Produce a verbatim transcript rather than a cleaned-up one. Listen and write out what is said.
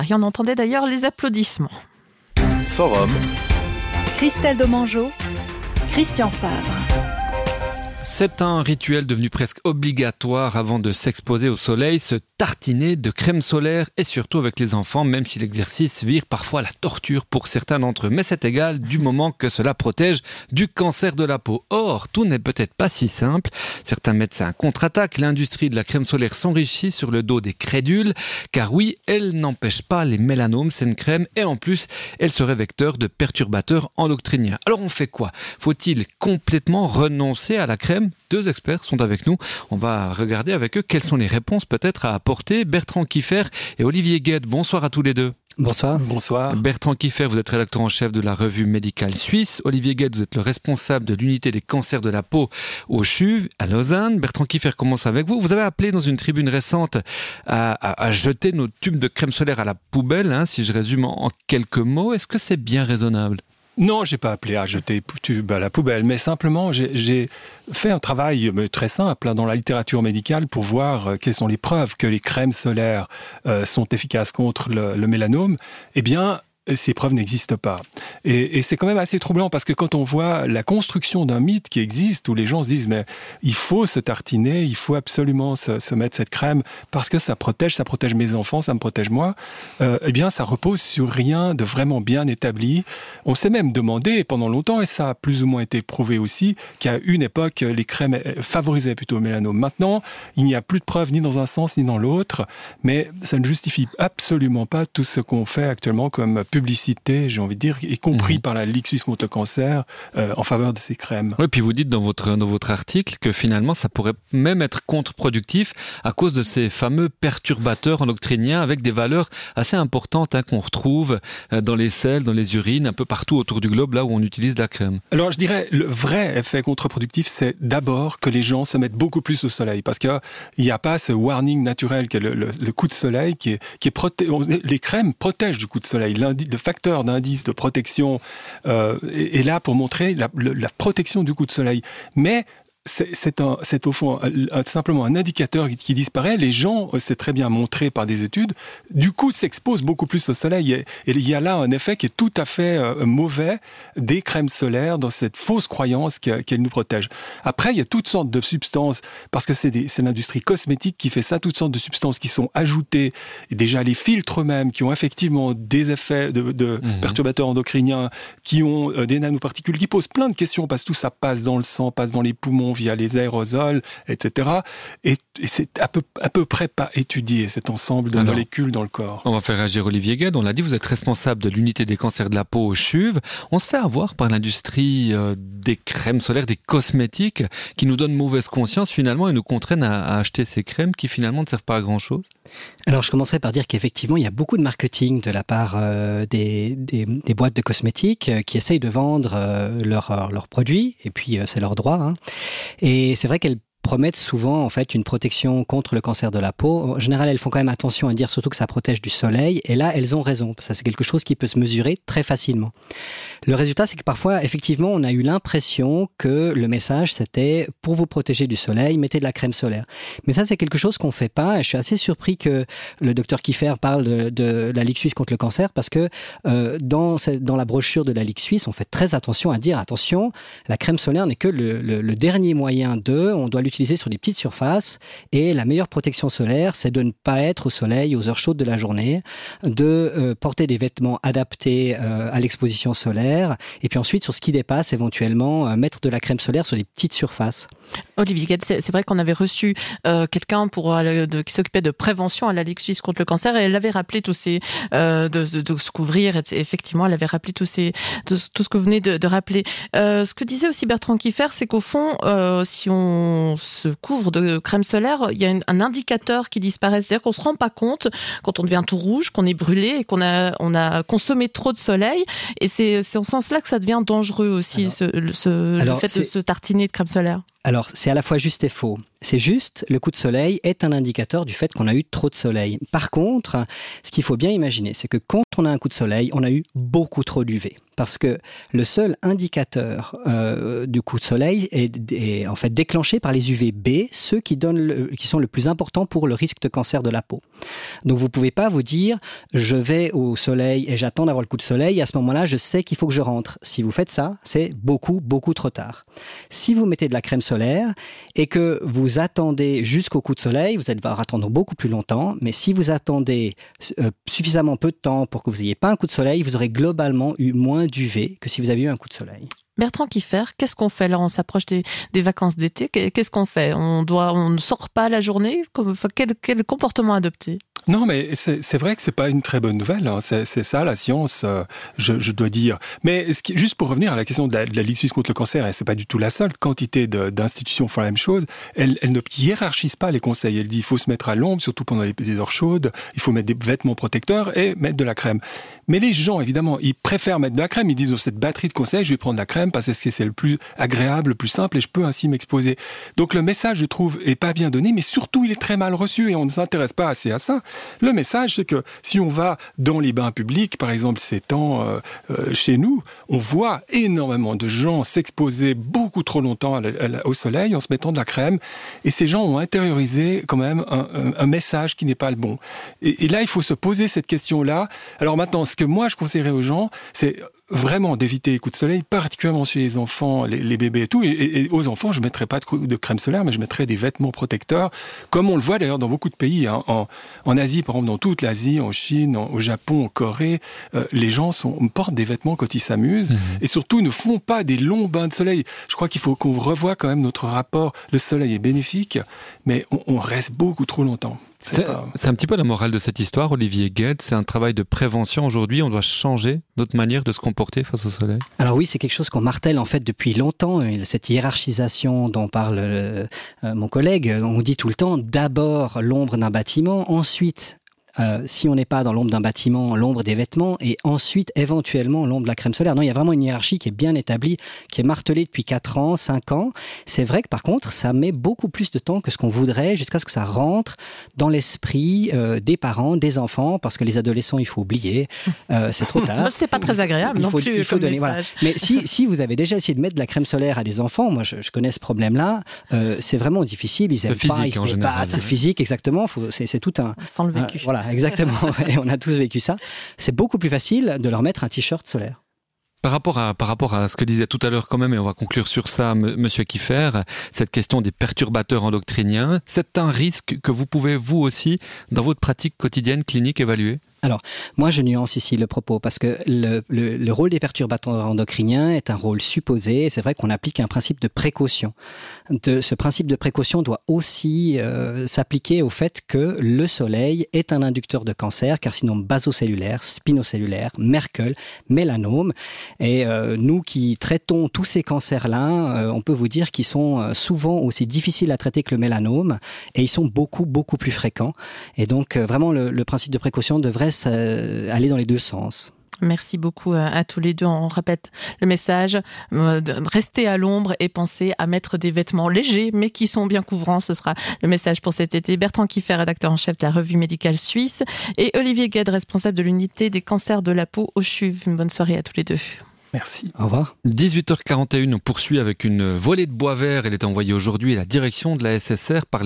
Et on entendait d'ailleurs les applaudissements. Forum. Christelle Domangeau, Christian Favre. C'est un rituel devenu presque obligatoire avant de s'exposer au soleil, se tartiner de crème solaire et surtout avec les enfants, même si l'exercice vire parfois à la torture pour certains d'entre eux. Mais c'est égal du moment que cela protège du cancer de la peau. Or, tout n'est peut-être pas si simple. Certains médecins contre-attaquent. L'industrie de la crème solaire s'enrichit sur le dos des crédules, car oui, elle n'empêche pas les mélanomes, c'est une crème, et en plus, elle serait vecteur de perturbateurs endocriniens. Alors on fait quoi ? Faut-il complètement renoncer à la crème ? Deux experts sont avec nous. On va regarder avec eux quelles sont les réponses peut-être à apporter. Bertrand Kieffer et Olivier Gued, bonsoir à tous les deux. Bonsoir. Bonsoir. Bertrand Kieffer, vous êtes rédacteur en chef de la revue médicale suisse. Olivier Gued, vous êtes le responsable de l'unité des cancers de la peau au C H U V à Lausanne. Bertrand Kieffer commence avec vous. Vous avez appelé dans une tribune récente à, à, à jeter nos tubes de crème solaire à la poubelle, hein, si je résume en, en quelques mots. Est-ce que c'est bien raisonnable ? Non, j'ai pas appelé à jeter tube à la poubelle, mais simplement j'ai, j'ai fait un travail très simple dans la littérature médicale pour voir quelles sont les preuves que les crèmes solaires euh, sont efficaces contre le, le mélanome. Eh bien, ces preuves n'existent pas. Et, et c'est quand même assez troublant parce que quand on voit la construction d'un mythe qui existe où les gens se disent mais il faut se tartiner, il faut absolument se, se mettre cette crème parce que ça protège, ça protège mes enfants, ça me protège moi, euh, eh bien ça repose sur rien de vraiment bien établi. On s'est même demandé pendant longtemps, et ça a plus ou moins été prouvé aussi, qu'à une époque les crèmes favorisaient plutôt le mélanome. Maintenant, il n'y a plus de preuves ni dans un sens ni dans l'autre, mais ça ne justifie absolument pas tout ce qu'on fait actuellement comme publicité, j'ai envie de dire, y compris mmh. par la Ligue suisse contre le cancer, euh, en faveur de ces crèmes. Oui, puis vous dites dans votre, dans votre article que finalement, ça pourrait même être contre-productif à cause de ces fameux perturbateurs endocriniens avec des valeurs assez importantes hein, qu'on retrouve dans les selles, dans les urines, un peu partout autour du globe, là où on utilise de la crème. Alors, je dirais, le vrai effet contre-productif, c'est d'abord que les gens se mettent beaucoup plus au soleil, parce qu'il n'y a pas ce warning naturel qui est le, le, le coup de soleil, qui est, qui est proté... les crèmes protègent du coup de soleil. Le facteur d'indice de protection euh, est là pour montrer la, la protection du coup de soleil. Mais c'est, c'est, un, c'est au fond un, un, simplement un indicateur qui, qui disparaît. Les gens, c'est très bien montré par des études, du coup s'exposent beaucoup plus au soleil. Et, et il y a là un effet qui est tout à fait euh, mauvais des crèmes solaires dans cette fausse croyance qu'elles, qu'elles nous protègent. Après, il y a toutes sortes de substances, parce que c'est, des, c'est l'industrie cosmétique qui fait ça, toutes sortes de substances qui sont ajoutées. Et déjà, les filtres eux-mêmes qui ont effectivement des effets de, de mmh. perturbateurs endocriniens, qui ont euh, des nanoparticules, qui posent plein de questions, parce que tout ça passe dans le sang, passe dans les poumons, via les aérosols, et cetera. Et, et c'est à peu, à peu près pas étudié, cet ensemble de Alors, molécules dans le corps. On va faire réagir Olivier Gued. On l'a dit, vous êtes responsable de l'unité des cancers de la peau au C H U V. On se fait avoir par l'industrie euh, des crèmes solaires, des cosmétiques, qui nous donnent mauvaise conscience finalement et nous contraignent à, à acheter ces crèmes qui finalement ne servent pas à grand-chose. Alors je commencerai par dire qu'effectivement, il y a beaucoup de marketing de la part euh, des, des, des boîtes de cosmétiques euh, qui essayent de vendre euh, leurs leur produits, et puis euh, c'est leur droit. Hein. Et c'est vrai qu'elles promettent souvent en fait une protection contre le cancer de la peau. En général, elles font quand même attention à dire surtout que ça protège du soleil. Et là, elles ont raison. Ça, c'est quelque chose qui peut se mesurer très facilement. Le résultat, c'est que parfois, effectivement, on a eu l'impression que le message, c'était pour vous protéger du soleil, mettez de la crème solaire. Mais ça, c'est quelque chose qu'on fait pas. Et je suis assez surpris que le docteur Kieffer parle de, de la Ligue suisse contre le cancer parce que euh, dans, dans la brochure de la Ligue suisse, on fait très attention à dire attention, la crème solaire n'est que le, le, le dernier moyen de, on doit l'utiliser sur des petites surfaces et la meilleure protection solaire, c'est de ne pas être au soleil aux heures chaudes de la journée, de euh, porter des vêtements adaptés euh, à l'exposition solaire et puis ensuite sur ce qui dépasse éventuellement euh, mettre de la crème solaire sur des petites surfaces. Olivier Gued, c'est, c'est vrai qu'on avait reçu euh, quelqu'un pour euh, de, qui s'occupait de prévention à la Ligue suisse contre le cancer et elle avait rappelé tous ces euh, de, de, de se couvrir et effectivement elle avait rappelé tous ces de, tout ce que vous venez de, de rappeler. Euh, ce que disait aussi Bertrand Kieffer, c'est qu'au fond euh, si on se couvre de crème solaire, il y a une, un indicateur qui disparaît, c'est-à-dire qu'on se rend pas compte quand on devient tout rouge, qu'on est brûlé et qu'on a on a consommé trop de soleil et c'est c'est en ce sens-là que ça devient dangereux aussi alors, ce, ce, alors, le fait de se tartiner de crème solaire. Alors, c'est à la fois juste et faux. C'est juste, le coup de soleil est un indicateur du fait qu'on a eu trop de soleil. Par contre, ce qu'il faut bien imaginer, c'est que quand on a un coup de soleil, on a eu beaucoup trop d'U V. Parce que le seul indicateur euh, du coup de soleil est, est en fait déclenché par les U V B, ceux qui, donnent le, qui sont le plus importants pour le risque de cancer de la peau. Donc vous ne pouvez pas vous dire, je vais au soleil et j'attends d'avoir le coup de soleil, et à ce moment-là, je sais qu'il faut que je rentre. Si vous faites ça, c'est beaucoup, beaucoup trop tard. Si vous mettez de la crème solaire et que vous attendez jusqu'au coup de soleil, vous allez devoir attendre beaucoup plus longtemps, mais si vous attendez euh, suffisamment peu de temps pour que vous n'ayez pas un coup de soleil, vous aurez globalement eu moins d'U V que si vous aviez eu un coup de soleil. Bertrand Kiffer, qu'est-ce qu'on fait là? On s'approche des, des vacances d'été. Qu'est-ce qu'on fait? On doit, on ne sort pas la journée? Quel, quel comportement adopter? Non, mais c'est, c'est vrai que c'est pas une très bonne nouvelle. Hein. C'est, c'est ça la science, euh, je, je dois dire. Mais ce qui, juste pour revenir à la question de la, de la Ligue suisse contre le cancer, et c'est pas du tout la seule quantité de, d'institutions font la même chose. Elle, elle ne hiérarchise pas les conseils. Elle dit il faut se mettre à l'ombre, surtout pendant les, les heures chaudes. Il faut mettre des vêtements protecteurs et mettre de la crème. Mais les gens, évidemment, ils préfèrent mettre de la crème. Ils disent, oh, cette batterie de conseils, je vais prendre de la crème parce que c'est le plus agréable, le plus simple et je peux ainsi m'exposer. Donc le message, je trouve, est pas bien donné, mais surtout, il est très mal reçu et on ne s'intéresse pas assez à ça. Le message, c'est que si on va dans les bains publics, par exemple, ces temps euh, euh, chez nous, on voit énormément de gens s'exposer beaucoup trop longtemps à la, à la, au soleil en se mettant de la crème. Et ces gens ont intériorisé quand même un, un, un message qui n'est pas le bon. Et, et là, il faut se poser cette question-là. Alors maintenant, ce que moi, je conseillerais aux gens, c'est vraiment d'éviter les coups de soleil, particulièrement chez les enfants, les, les bébés et tout. Et, et, et aux enfants, je ne mettrais pas de, de crème solaire, mais je mettrais des vêtements protecteurs, comme on le voit d'ailleurs dans beaucoup de pays. Hein. En, en Asie, par exemple, dans toute l'Asie, en Chine, en, au Japon, en Corée, euh, les gens sont, portent des vêtements quand ils s'amusent. Mmh. Et surtout, ne font pas des longs bains de soleil. Je crois qu'il faut qu'on revoie quand même notre rapport. Le soleil est bénéfique, mais on, on reste beaucoup trop longtemps. C'est, c'est, pas... c'est un petit peu la morale de cette histoire, Olivier Gued. C'est un travail de prévention. Aujourd'hui, on doit changer notre manière de se comporter face au soleil. Alors oui, c'est quelque chose qu'on martèle en fait depuis longtemps. Cette hiérarchisation dont parle euh, mon collègue, on dit tout le temps d'abord l'ombre d'un bâtiment, ensuite Euh, si on n'est pas dans l'ombre d'un bâtiment, l'ombre des vêtements, et ensuite éventuellement l'ombre de la crème solaire. Non, il y a vraiment une hiérarchie qui est bien établie, qui est martelée depuis quatre ans, cinq ans. C'est vrai que par contre, ça met beaucoup plus de temps que ce qu'on voudrait jusqu'à ce que ça rentre dans l'esprit euh, des parents, des enfants, parce que les adolescents, il faut oublier, euh, c'est trop tard. C'est pas très agréable il non faut, plus il faut comme donner, message. Voilà. Mais si, si vous avez déjà essayé de mettre de la crème solaire à des enfants, moi je, je connais ce problème-là, euh, c'est vraiment difficile, ils c'est aiment physique, pas, ils se débattent, c'est physique, exactement, faut, c'est, c'est tout un... Sans le vécu. Un, voilà, exactement. Et on a tous vécu ça. C'est beaucoup plus facile de leur mettre un t-shirt solaire. Par rapport à, par rapport à ce que disait tout à l'heure quand même, et on va conclure sur ça, m- Monsieur Kiffer, cette question des perturbateurs endocriniens, c'est un risque que vous pouvez vous aussi, dans votre pratique quotidienne clinique, évaluer? Alors, moi, je nuance ici le propos parce que le, le, le rôle des perturbateurs endocriniens est un rôle supposé. C'est vrai qu'on applique un principe de précaution. De, ce principe de précaution doit aussi euh, s'appliquer au fait que le soleil est un inducteur de cancer, carcinome basocellulaire, spinocellulaire, Merkel, mélanome. Et euh, nous qui traitons tous ces cancers-là, euh, on peut vous dire qu'ils sont souvent aussi difficiles à traiter que le mélanome et ils sont beaucoup, beaucoup plus fréquents. Et donc, euh, vraiment, le, le principe de précaution devrait aller dans les deux sens. Merci beaucoup à tous les deux. On répète le message, restez à l'ombre et pensez à mettre des vêtements légers mais qui sont bien couvrants. Ce sera le message pour cet été. Bertrand Kiffer, rédacteur en chef de la revue médicale suisse, et Olivier Gued, responsable de l'unité des cancers de la peau au C H U V. Une bonne soirée à tous les deux. Merci. Au revoir. dix-huit heures quarante et une, on poursuit avec une volée de bois vert. Elle est envoyée aujourd'hui à la direction de la S S R par